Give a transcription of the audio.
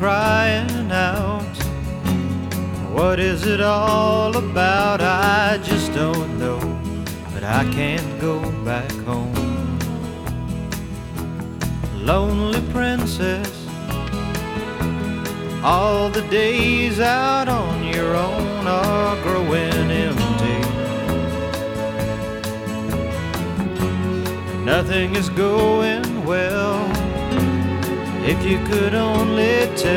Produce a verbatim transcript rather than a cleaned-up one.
crying out. What is it all about? I just don't know, but I can't go back home. Lonely princess, all the days out on your own are growing empty. Nothing is going well. If you could only tell